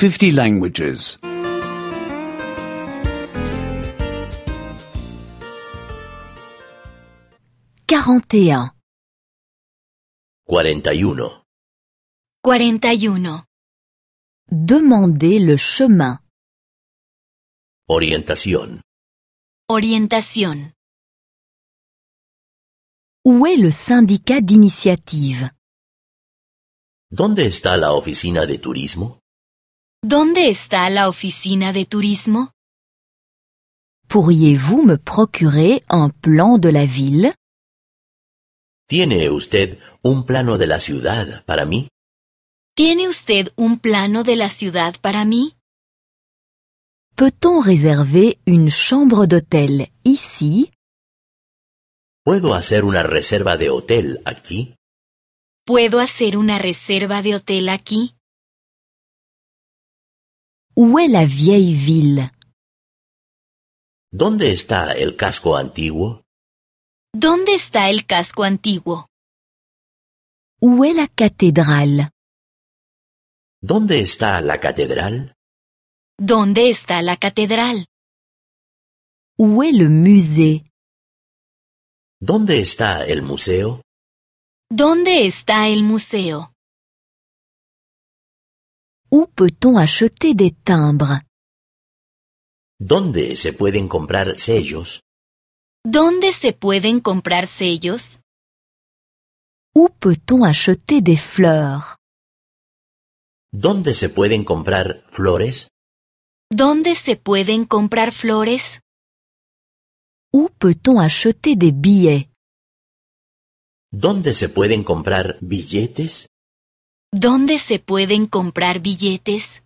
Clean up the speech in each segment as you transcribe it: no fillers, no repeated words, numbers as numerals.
50 languages. 41. 41. 41. Demandez le chemin. Orientación. Orientación. Où est le syndicat d'initiative? ¿Dónde está la oficina de turismo? ¿Dónde está la oficina de turismo? Pourriez-vous me procurer un plan de la ville? ¿Tiene usted un plano de la ciudad para mí? ¿Tiene usted un plano de la ciudad para mí? Peut-on réserver une chambre d'hôtel ici? ¿Puedo hacer una reserva de hotel aquí? ¿Puedo hacer una reserva de hotel aquí? Où est la vieille ville? ¿Dónde está el casco antiguo? ¿Dónde está el casco antiguo? Où est la cathédrale? ¿Dónde está la catedral? ¿Dónde está la catedral? Où est le musée? ¿Dónde está el museo? ¿Dónde está el museo? Où peut-on acheter des timbres? ¿Dónde se pueden comprar sellos? ¿Dónde se pueden comprar sellos? Où peut-on acheter des fleurs? ¿Dónde se pueden comprar flores? ¿Dónde se pueden comprar flores? Où peut-on acheter des billets? ¿Dónde se pueden comprar billetes? ¿Dónde se pueden comprar billetes?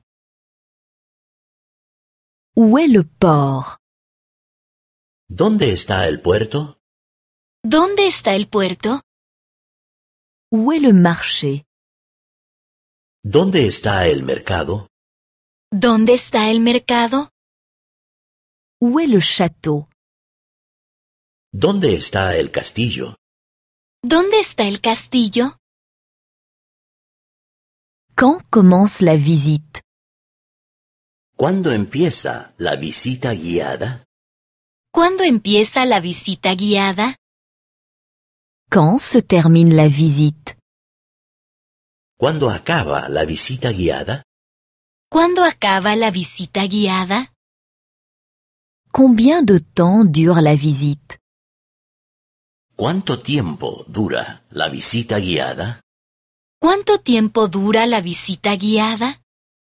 Où est le port? ¿Dónde está el puerto? ¿Dónde está el puerto? Où est le marché? ¿Dónde está el mercado? ¿Dónde está el mercado? Où est le château? ¿Dónde está el castillo? ¿Dónde está el castillo? Quand commence la visite? ¿Cuándo empieza la visita guiada? ¿Cuándo empieza la visita guiada? Quand se termine la visite? ¿Cuándo acaba la visita guiada? ¿Cuándo acaba la visita guiada? Combien de temps dure la visite? ¿Cuánto tiempo dura la visita guiada? ¿Cuánto tiempo dura la visita guiada?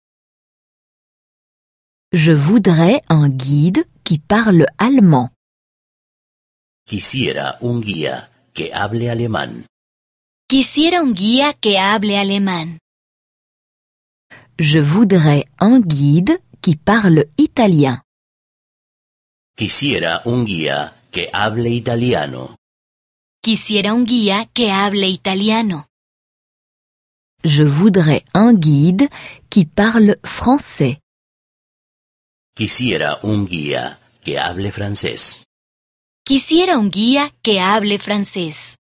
Je voudrais un guide qui parle allemand. Quisiera un guía que hable alemán. Quisiera un guía que hable alemán. Je voudrais un guide qui parle italien. Quisiera un guía que hable italiano. Quisiera un guía que hable italiano. Je voudrais un guide qui parle français. Quisiera un guía que hable francés. Quisiera un guía que hable francés.